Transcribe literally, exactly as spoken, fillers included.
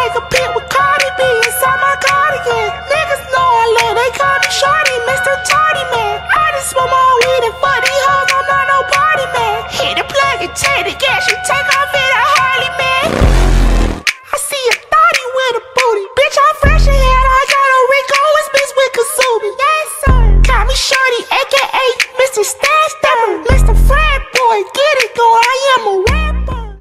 take a pic with Cardi B inside my cardigan. Niggas know I love, they call me Shorty, Mister Tardy Man. I just smoke my weed and fuck these hoes, I'm not no party man. Hit the plug and take the gas, you